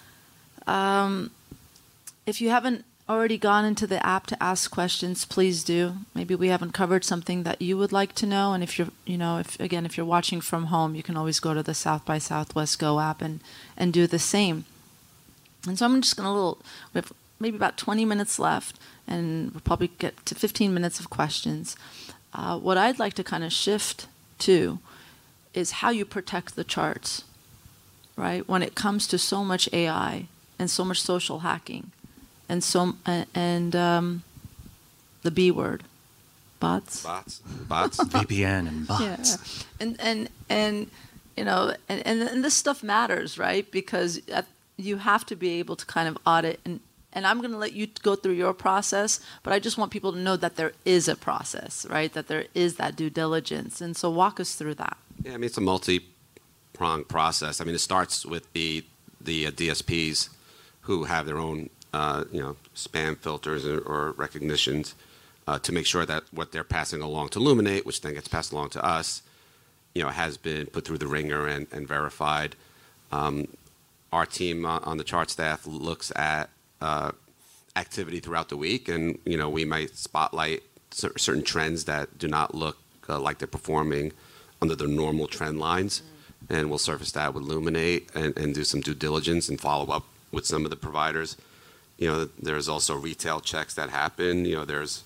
If you haven't already gone into the app to ask questions, please do. Maybe we haven't covered something that you would like to know. And if you're, if you're watching from home, you can always go to the South by Southwest Go app and do the same. And so I'm just going to we have maybe about 20 minutes left, and we'll probably get to 15 minutes of questions. What I'd like to kind of shift to is how you protect the charts, right? When it comes to so much AI and so much social hacking, and the B word, bots, VPN and bots. Yeah, and this stuff matters, right? Because you have to be able to kind of audit, and I'm going to let you go through your process, but I just want people to know that there is a process, right? That there is that due diligence, and so walk us through that. Yeah, I mean, it's a multi-pronged process. I mean, it starts with the DSPs who have their own spam filters or recognitions to make sure that what they're passing along to Luminate, which then gets passed along to us, has been put through the ringer and verified. Our team on the chart staff looks at activity throughout the week, and we might spotlight certain trends that do not look like they're performing under the normal trend lines, and we'll surface that with Luminate and do some due diligence and follow up with some of the providers. There's also retail checks that happen. There's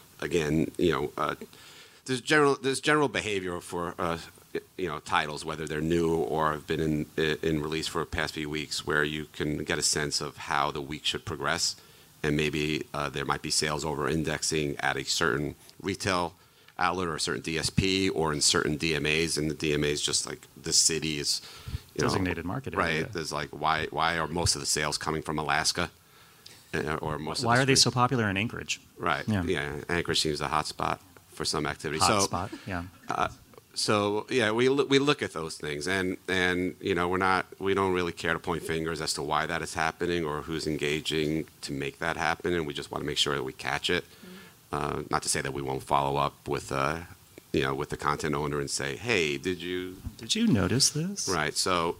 general behavior for titles, whether they're new or have been in release for the past few weeks, where you can get a sense of how the week should progress, and maybe there might be sales over indexing at a certain retail outlet or a certain DSP or in certain DMAs, and the DMAs just like the city is designated market area. Right. There's like why are most of the sales coming from Alaska? Or most why are they so popular in Anchorage? Right. Yeah. Anchorage seems a hot spot for some activity. We look at those things, and we don't really care to point fingers as to why that is happening or who's engaging to make that happen, and we just want to make sure that we catch it. Not to say that we won't follow up with with the content owner and say, hey, did you notice this? Right. So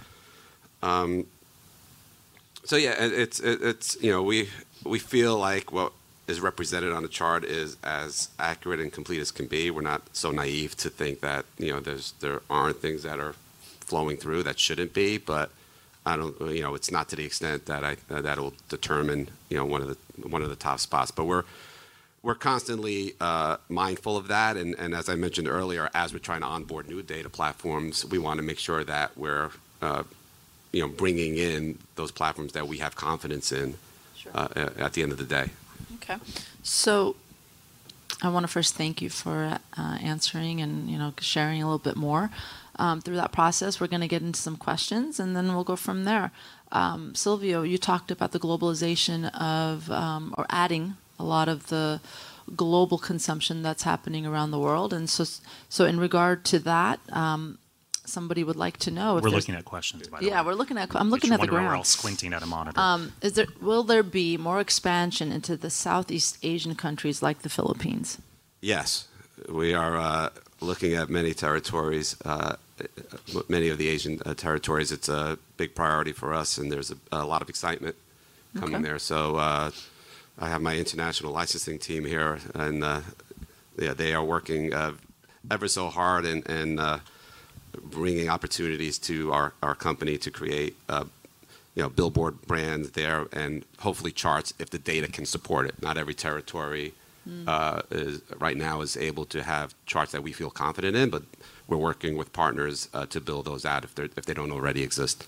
it's we feel like what is represented on the chart is as accurate and complete as can be. We're not so naive to think that there aren't things that are flowing through that shouldn't be, but I don't it's not to the extent that that will determine one of the top spots. But we're constantly mindful of that, and as I mentioned earlier, as we're trying to onboard new data platforms, we want to make sure that we're bringing in those platforms that we have confidence in. Sure. At the end of the day. Okay, so I want to first thank you for answering and sharing a little bit more through that process. We're going to get into some questions, and then we'll go from there. Silvio, you talked about the globalization of or adding a lot of the global consumption that's happening around the world, and so in regard to that. Somebody would like to know if we're looking at questions. By the way, we're looking at. I'm looking at the ground. We're all squinting at a monitor. Will there be more expansion into the Southeast Asian countries like the Philippines? Yes, we are looking at many territories many of the Asian territories, it's a big priority for us, and there's a lot of excitement coming there. So I have my international licensing team here, and they are working ever so hard and bringing opportunities to our company to create Billboard brands there, and hopefully charts if the data can support it. Not every territory right now is able to have charts that we feel confident in, but we're working with partners to build those out if they don't already exist.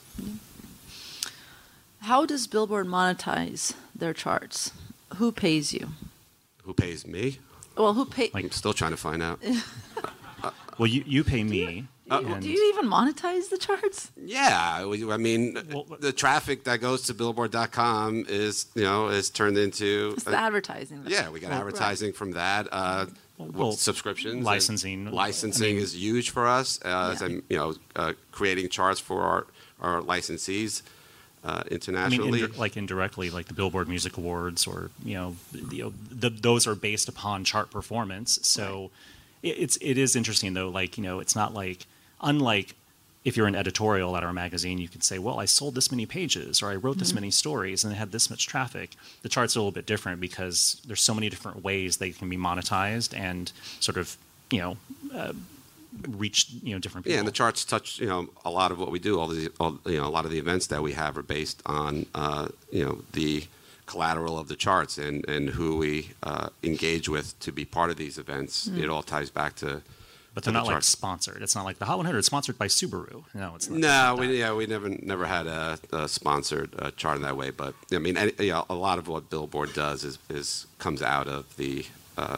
How does Billboard monetize their charts? Who pays you? Who pays me? Well, who pays? I'm still trying to find out. Well, you pay me. Do you even monetize the charts? Yeah, I mean, the traffic that goes to Billboard.com is turned into it's the advertising. Yeah, we got advertising from that. Subscriptions, licensing is huge for us. As I'm, creating charts for our licensees internationally. I mean, indirectly, like the Billboard Music Awards, or those are based upon chart performance. So it is interesting though. It's not like, unlike if you're an editorial at our magazine, you can say, well, I sold this many pages, or I wrote this many stories, and it had this much traffic. The charts are a little bit different because there's so many different ways they can be monetized and sort of, reach different people. Yeah, and the charts touch a lot of what we do. A lot of the events that we have are based on the collateral of the charts and who we engage with to be part of these events. It all ties back to. But they're not sponsored. It's not like the Hot 100 is sponsored by Subaru. No, it's not. No, we never had a sponsored chart in that way. But I mean, a lot of what Billboard does is comes out of the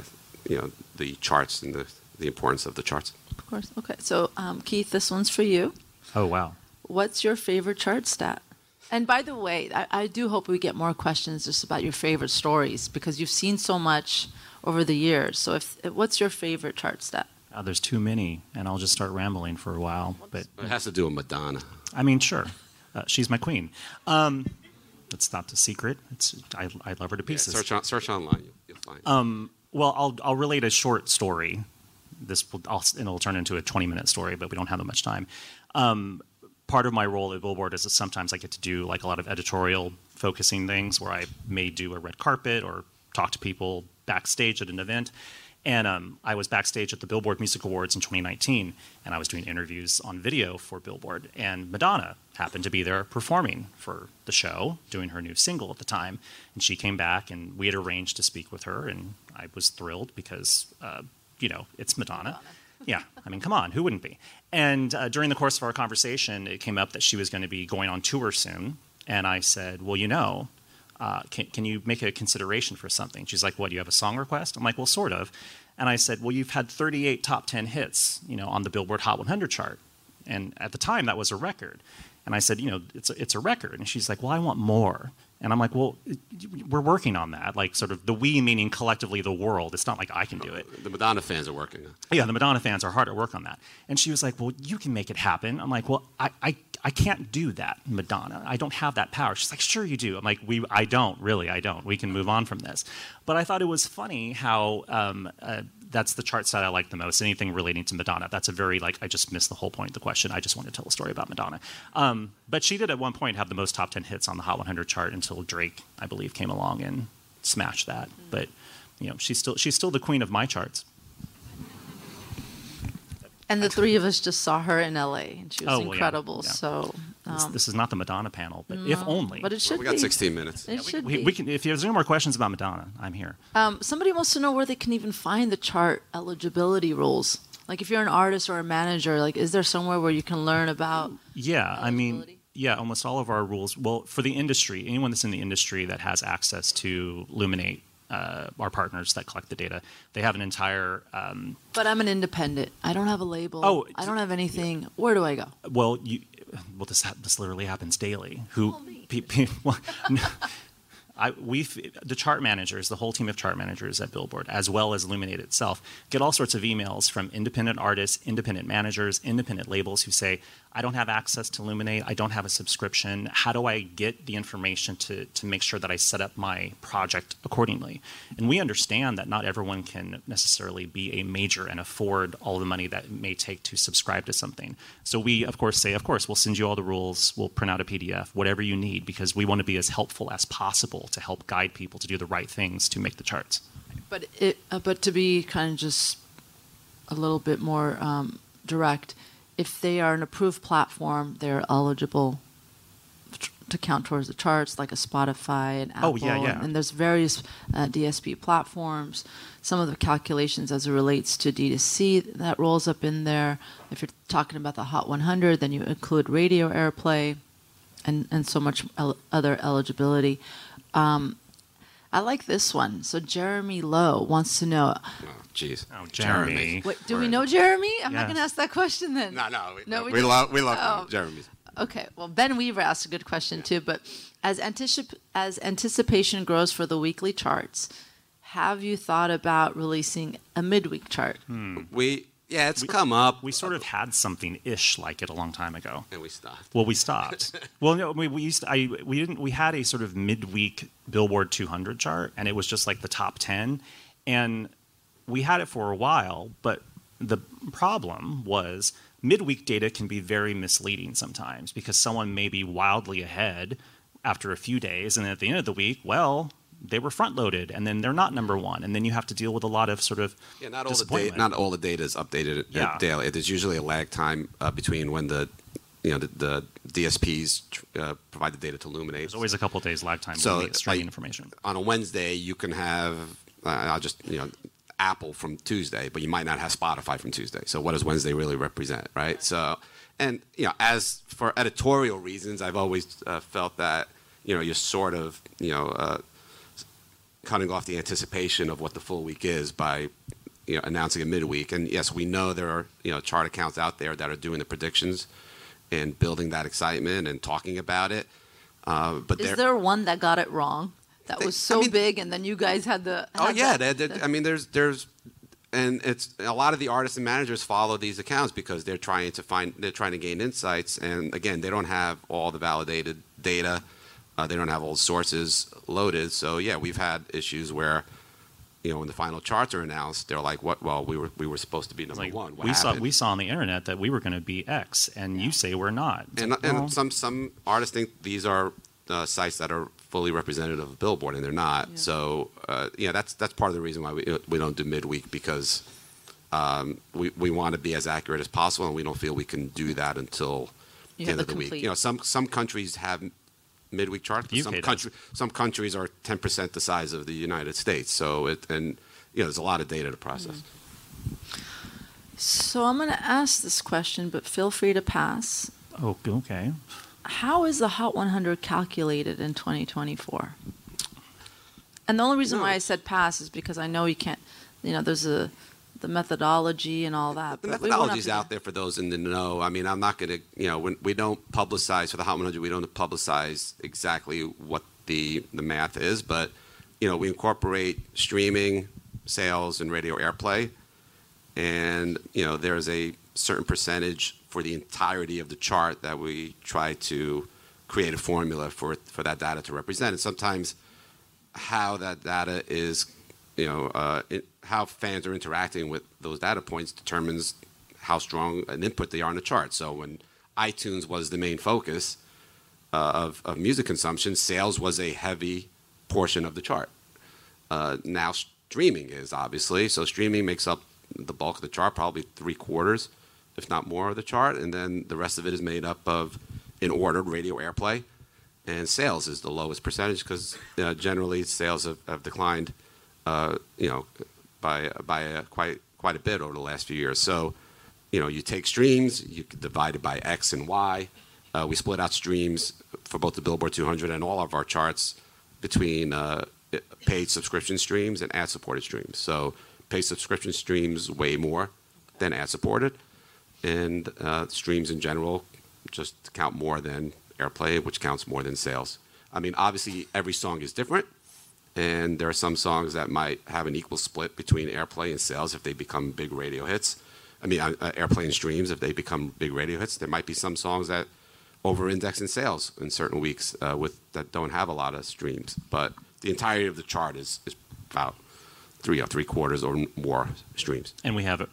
the charts and the importance of the charts. Of course. Okay. So Keith, this one's for you. Oh wow. What's your favorite chart stat? And by the way, I do hope we get more questions just about your favorite stories, because you've seen so much over the years. So what's your favorite chart stat? There's too many, and I'll just start rambling for a while. But it has to do with Madonna. I mean, sure, she's my queen. It's not the secret. I love her to pieces. Yeah, search online, you'll find. Well, I'll relate a short story. It'll turn into a 20-minute story, but we don't have that much time. Part of my role at Billboard is that sometimes I get to do like a lot of editorial focusing things, where I may do a red carpet or talk to people backstage at an event. And I was backstage at the Billboard Music Awards in 2019, and I was doing interviews on video for Billboard. And Madonna happened to be there performing for the show, doing her new single at the time. And she came back, and we had arranged to speak with her, and I was thrilled because, it's Madonna. Yeah, I mean, come on, who wouldn't be? And during the course of our conversation, it came up that she was going to be going on tour soon. And I said, well, can you make a consideration for something? She's like, what, do you have a song request? I'm like, well, sort of. And I said, well, you've had 38 top 10 hits, on the Billboard Hot 100 chart. And at the time, that was a record. And I said, it's a record. And she's like, well, I want more. And I'm like, well, we're working on that. Like, sort of the we meaning collectively the world. It's not like I can do it. The Madonna fans are working. Yeah, the Madonna fans are hard at work on that. And she was like, well, you can make it happen. I'm like, well, I can't do that, Madonna. I don't have that power. She's like, sure you do. I'm like, I don't. We can move on from this. But I thought it was funny how that's the chart stat I like the most. Anything relating to Madonna. That's a very, I just missed the whole point of the question. I just want to tell a story about Madonna. But she did at one point have the most top 10 hits on the Hot 100 chart until Drake, I believe, came along and smashed that. But, she's still the queen of my charts. And the three of us just saw her in LA, and she was incredible. Yeah. So this is not the Madonna panel, but if only. But it should be. We got 16 minutes. It should be. We can. If there's any more questions about Madonna, I'm here. Somebody wants to know where they can even find the chart eligibility rules. Like, if you're an artist or a manager, is there somewhere where you can learn about? Yeah, I mean, almost all of our rules. Well, for the industry, anyone that's in the industry that has access to Luminate. Our partners that collect the data, they have an entire. But I'm an independent. I don't have a label. I don't have anything. Yeah. Where do I go? Well, this literally happens daily. The chart managers, the whole team of chart managers at Billboard, as well as Illuminate itself, get all sorts of emails from independent artists, independent managers, independent labels who say, I don't have access to Illuminate, I don't have a subscription, how do I get the information to make sure that I set up my project accordingly? And we understand that not everyone can necessarily be a major and afford all the money that it may take to subscribe to something. So we, of course, say, of course, we'll send you all the rules, we'll print out a PDF, whatever you need, because we want to be as helpful as possible to help guide people to do the right things to make the charts. But to be kind of just a little bit more direct, if they are an approved platform, they're eligible to count towards the charts, like a Spotify and Apple. Oh, yeah. And there's various DSP platforms. Some of the calculations as it relates to D2C, that rolls up in there. If you're talking about the Hot 100, then you include radio airplay and so much other eligibility. I like this one. So Jeremy Lowe wants to know. Jeez. Oh, Jeremy. Wait, do we know Jeremy? I'm not Yes. going to ask that question then. No, we love Jeremy. Okay. Well, Ben Weaver asked a good question too. But as anticipation grows for the weekly charts, have you thought about releasing a midweek chart? It's come up. We sort of had something-ish like it a long time ago. And we stopped. Well, we stopped. Well, no, we had a sort of midweek Billboard 200 chart, and it was just like the top 10. And we had it for a while, but the problem was midweek data can be very misleading sometimes because someone may be wildly ahead after a few days, and then at the end of the week, well, they were front-loaded, and then they're not number one, and then you have to deal with a lot of sort of not all the data is updated daily. There's usually a lag time between when the DSPs provide the data to Illuminate. There's always a couple of days lag time so with streaming information. On a Wednesday, you can have Apple from Tuesday, but you might not have Spotify from Tuesday. So what does Wednesday really represent, right? So, and as for editorial reasons, I've always felt that you're sort of cutting off the anticipation of what the full week is by announcing a midweek. And yes, we know there are chart accounts out there that are doing the predictions and building that excitement and talking about it. But is there one that got it wrong? That was big, and then you guys had the. There's, and it's a lot of the artists and managers follow these accounts because they're trying to gain insights, and again, they don't have all the validated data, they don't have all the sources loaded. So yeah, we've had issues where, when the final charts are announced, they're like, "What? Well, we were supposed to be number one. What happened?" We saw on the internet that we were going to be X, and you say we're not. And some artists think these are sites that are fully representative of Billboard, and they're not. Yeah. So that's part of the reason why we don't do midweek, because we want to be as accurate as possible, and we don't feel we can do that until the end of the week. Some countries have midweek charts. Some countries are 10% the size of the United States. So there's a lot of data to process. So I'm going to ask this question, but feel free to pass. Oh, okay. How is the Hot 100 calculated in 2024? And the only reason why I said pass is because I know you can't, there's the methodology and all that. The methodology is out there for those in the know. I mean, I'm not going to, when we don't publicize for the Hot 100, we don't publicize exactly what the math is, but, we incorporate streaming, sales, and radio airplay. And, there's a certain percentage for the entirety of the chart that we try to create a formula for that data to represent. And sometimes how that data is, how fans are interacting with those data points determines how strong an input they are in the chart. So when iTunes was the main focus of music consumption, sales was a heavy portion of the chart. Now streaming is, obviously. So streaming makes up the bulk of the chart, probably 3/4, if not more, of the chart, and then the rest of it is made up of, in order, radio airplay, and sales is the lowest percentage because generally sales have declined, by quite a bit over the last few years. So, you take streams, you divide it by X and Y. We split out streams for both the Billboard 200 and all of our charts between paid subscription streams and ad-supported streams. So paid subscription streams way more than ad-supported. And streams in general just count more than airplay, which counts more than sales. I mean, obviously every song is different, and there are some songs that might have an equal split between airplay and sales if they become big radio hits. I mean, airplay and streams if they become big radio hits. There might be some songs that over-index in sales in certain weeks that don't have a lot of streams. But the entirety of the chart is about three-quarters or more streams. And we have,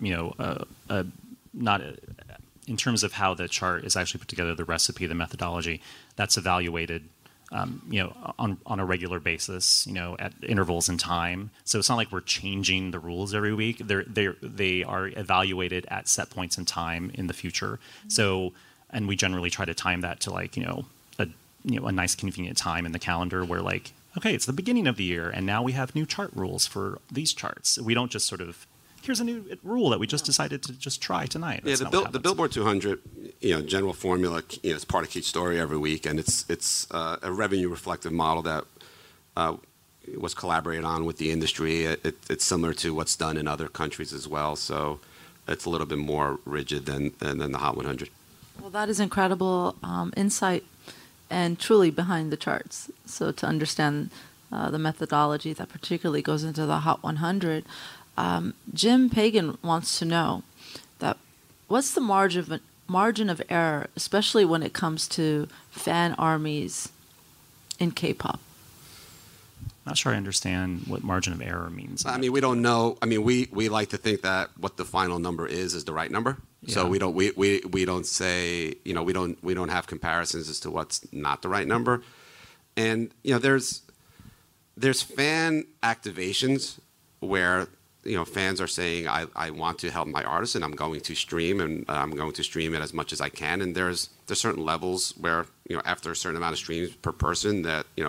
in terms of how the chart is actually put together, the recipe, the methodology, that's evaluated, on a regular basis, at intervals in time. So it's not like we're changing the rules every week. They are evaluated at set points in time in the future. So, and we generally try to time that to a nice convenient time in the calendar where okay, it's the beginning of the year, and now we have new chart rules for these charts. We don't just sort of, here's a new rule that we just decided to just try tonight. That's the Billboard 200, general formula, is part of Keith's story every week, and it's a revenue reflective model that was collaborated on with the industry. It's similar to what's done in other countries as well, so it's a little bit more rigid than the Hot 100. Well, that is incredible insight and truly behind the charts. So to understand the methodology that particularly goes into the Hot 100, Jim Pagan wants to know that what's the margin of error, especially when it comes to fan armies in K-pop? Not sure I understand what margin of error means. I mean, we don't know. I mean, we like to think that what the final number is the right number. Yeah. So we don't say, we don't have comparisons as to what's not the right number. And there's fan activations where fans are saying I want to help my artist and I'm going to stream and I'm going to stream it as much as I can. And there's certain levels where after a certain amount of streams per person that the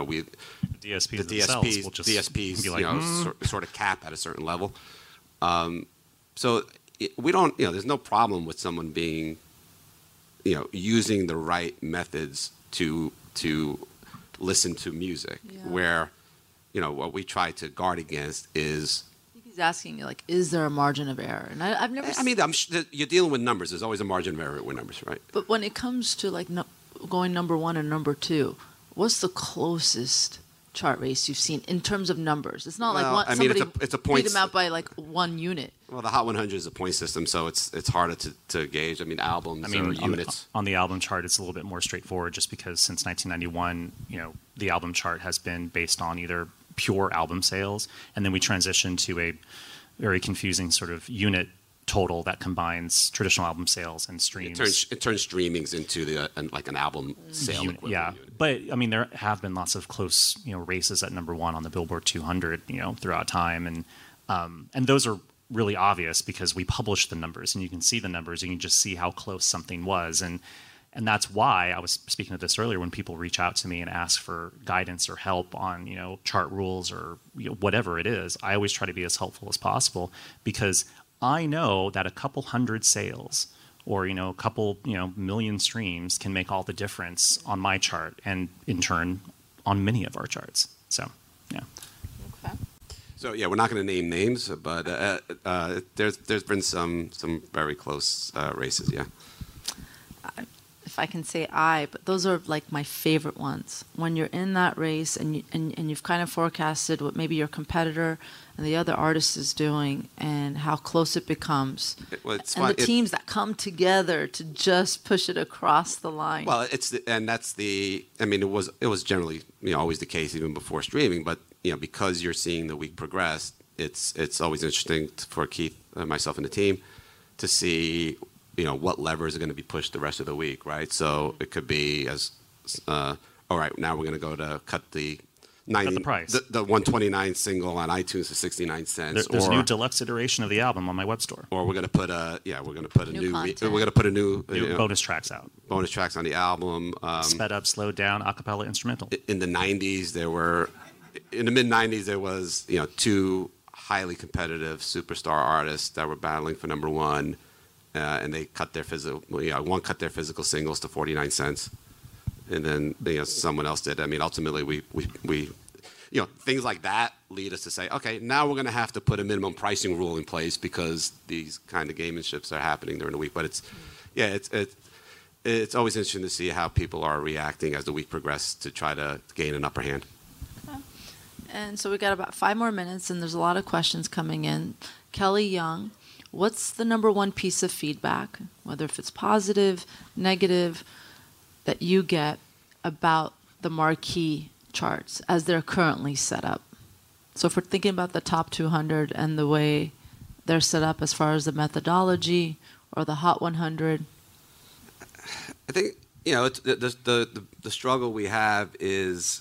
DSPs sort of cap at a certain level. So we don't there's no problem with someone being using the right methods to listen to music. Yeah. Where what we try to guard against is. He's asking is there a margin of error? And I've never. I mean, you're dealing with numbers. There's always a margin of error with numbers, right? But when it comes to going number one and number two, what's the closest chart race you've seen in terms of numbers? It's not somebody it's a point beat them out by 1 unit. Well, the Hot 100 is a point system, so it's harder to gauge. I mean, albums or units. On the album chart, it's a little bit more straightforward, just because since 1991, the album chart has been based on either pure album sales, and then we transitioned to a very confusing sort of unit total that combines traditional album sales and streams. It turns streamings into an album sale. Yeah, but I mean, there have been lots of close races at number one on the Billboard 200 throughout time, and those are really obvious because we publish the numbers and you can see the numbers and you can just see how close something was, and that's why I was speaking of this earlier. When people reach out to me and ask for guidance or help on chart rules or whatever it is, I always try to be as helpful as possible, because I know that a couple hundred sales or a couple million streams can make all the difference on my chart and in turn on many of our charts. So yeah. Okay. So yeah, we're not going to name names, but there's been some very close races. Yeah. If I can say but those are my favorite ones. When you're in that race and you've kind of forecasted what maybe your competitor and the other artist is doing and how close it becomes. Teams that come together to just push it across the line. Well, it was generally always the case even before streaming, but because you're seeing the week progress, it's always interesting for Keith, myself, and the team to see what levers are going to be pushed the rest of the week, right? So it could be all right, now we're going to go to cut the price. The 129 single on iTunes to 69 cents. There's a new deluxe iteration of the album on my web store. Or we're going to put a new bonus tracks out. Bonus tracks on the album. Sped up, slowed down, a cappella instrumental. In the mid-90s, there was two highly competitive superstar artists that were battling for number one. And they cut their one cut their physical singles to 49 cents, and then someone else did. I mean, ultimately, we things like that lead us to say, okay, now we're going to have to put a minimum pricing rule in place because these kind of gameships are happening during the week. But it's always interesting to see how people are reacting as the week progresses to try to gain an upper hand. And so we got about 5 more minutes, and there's a lot of questions coming in. Kelly Young, what's the number one piece of feedback, whether if it's positive, negative, that you get about the marquee charts as they're currently set up? So if we're thinking about the top 200 and the way they're set up as far as the methodology or the Hot 100. I think, you know, it's, the struggle we have is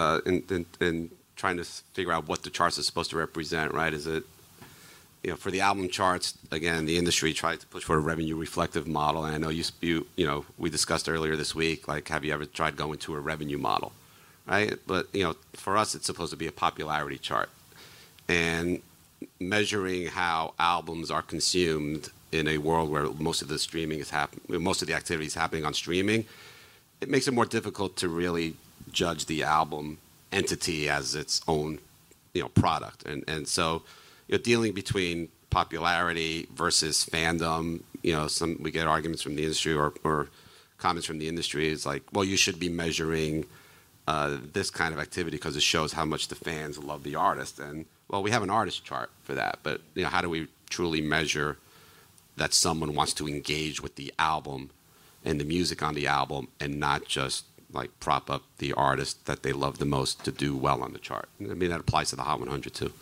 in trying to figure out what the charts are supposed to represent, right? Is it, you know, for the album charts, again, the industry tried to push for a revenue reflective model. And I know you know, we discussed earlier this week, like, have you ever tried going to a revenue model, right? But, you know, for us, it's supposed to be a popularity chart. And measuring how albums are consumed in a world where most of the streaming is most of the activity is happening on streaming, it makes it more difficult to really judge the album entity as its own, you know, product. And so, you know, dealing between popularity versus fandom, you know, we get arguments from the industry or comments from the industry is like, well, you should be measuring this kind of activity because it shows how much the fans love the artist. And well, we have an artist chart for that, but you know, how do we truly measure that someone wants to engage with the album and the music on the album and not just like prop up the artist that they love the most to do well on the chart? I mean, that applies to the Hot 100 too.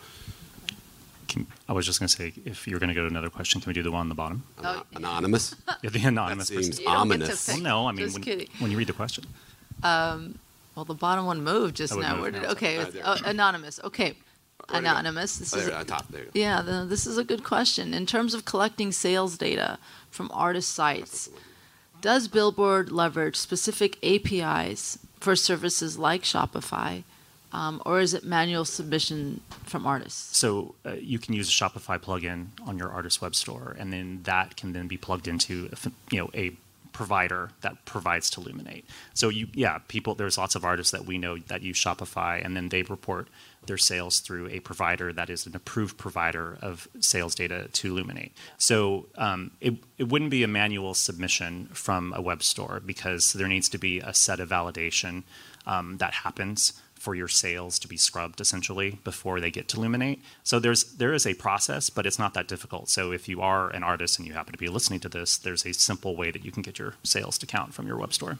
I was just going to say, if you're going to go to another question, can we do the one on the bottom? Anonymous? Yeah, the anonymous That seems person. ominous. Well, no, I mean, Just kidding. when you read the question. Well, the bottom one moved just Oh, it now. moved Where did now. okay? Anonymous. Okay, anonymous. This is on top there. yeah. This is a good question. In terms of collecting sales data from artist sites, does Billboard leverage specific APIs for services like Shopify, or is it manual submission from artists? So you can use a Shopify plugin on your artist web store, and then that can then be plugged into a provider that provides to Luminate. So there's lots of artists that we know that use Shopify, and then they report their sales through a provider that is an approved provider of sales data to Luminate. So it wouldn't be a manual submission from a web store because there needs to be a set of validation that happens for your sales to be scrubbed essentially before they get to Luminate. So there is a process, but it's not that difficult. So if you are an artist and you happen to be listening to this, there's a simple way that you can get your sales to count from your web store.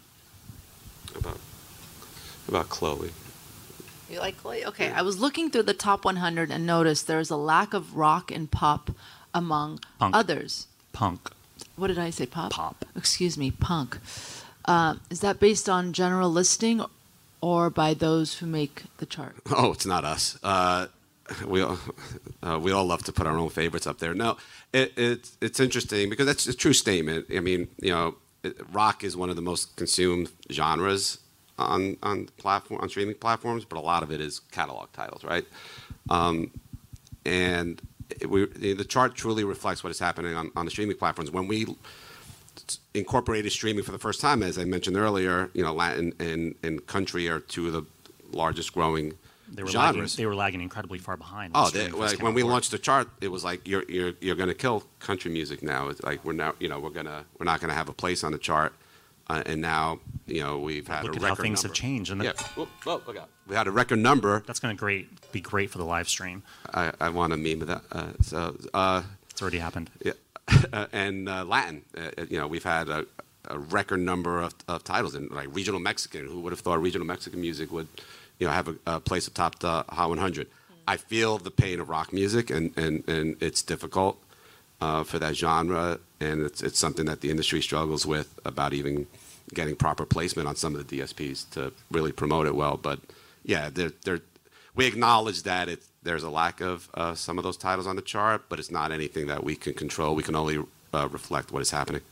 About Chloe. You like Chloe? Okay, I was looking through the top 100 and noticed there's a lack of rock and pop among others. Punk. What did I say? Pop? Pop. Excuse me, punk. Is that based on general listing or by those who make the chart? Oh, it's not us. We all love to put our own favorites up there. No, it's interesting because that's a true statement. I mean, you know, rock is one of the most consumed genres on streaming platforms, but a lot of it is catalog titles, right? And the chart truly reflects what is happening on the streaming platforms. When we incorporated streaming for the first time, as I mentioned earlier, you know, Latin and country are two of the largest growing genres. They were lagging incredibly far behind. When we launched the chart, it was like you're going to kill country music now. It's like we're not going to have a place on the chart. And now, you know, we've had look a at record how things number. have changed. And Look out. We had a record number. That's going to be great for the live stream. I want a meme of that. It's already happened. Yeah. And Latin, you know, we've had a record number of titles. And like regional Mexican, who would have thought regional Mexican music would, you know, have a place atop the Hot 100. I feel the pain of rock music, and it's difficult for that genre, and it's something that the industry struggles with about even getting proper placement on some of the DSPs to really promote it well. But yeah, we acknowledge that there's a lack of some of those titles on the chart, but it's not anything that we can control. We can only reflect what is happening.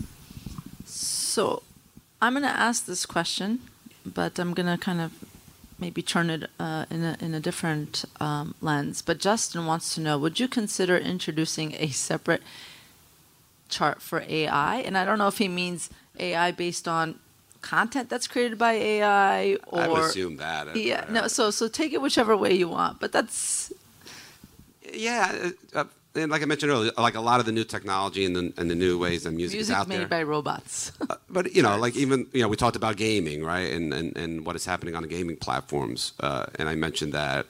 So I'm going to ask this question, but I'm going to kind of maybe turn it in a different lens. But Justin wants to know, would you consider introducing a separate chart for AI? And I don't know if he means AI based on content that's created by AI, or I would assume that. So take it whichever way you want. But that's yeah. and like I mentioned earlier, like a lot of the new technology and the new ways that music is out there. Music made by robots. But you know, like even we talked about gaming, right? And what is happening on the gaming platforms. And I mentioned that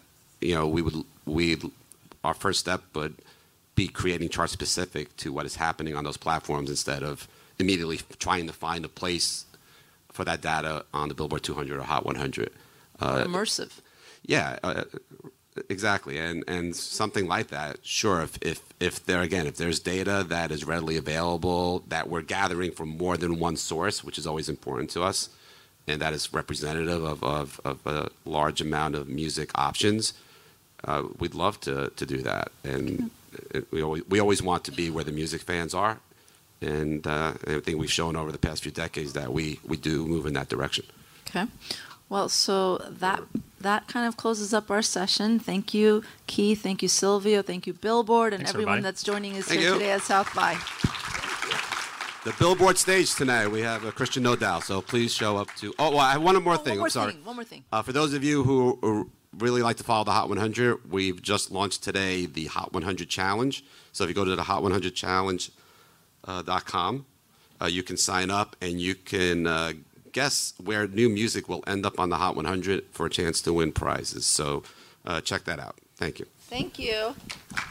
our first step would be creating chart specific to what is happening on those platforms instead of immediately trying to find a place for that data on the Billboard 200 or Hot 100. Immersive. Yeah, exactly. And something like that, sure, if there's data that is readily available that we're gathering from more than one source, which is always important to us, and that is representative of a large amount of music options, we'd love to do that. And we always want to be where the music fans are. And I think we've shown over the past few decades that we do move in that direction. Okay. Well, so that kind of closes up our session. Thank you, Keith. Thank you, Silvio. Thank you, Billboard, and Thanks, everyone everybody. that's joining us Thank here you. today at South by. The Billboard stage tonight, we have Christian Nodal, so please show up to... Oh, well, I have one more thing. I'm sorry. One more thing. For those of you who really like to follow the Hot 100, we've just launched today the Hot 100 Challenge. So if you go to the hot100challenge.com, you can sign up and you can guess where new music will end up on the Hot 100 for a chance to win prizes. So check that out. Thank you. Thank you.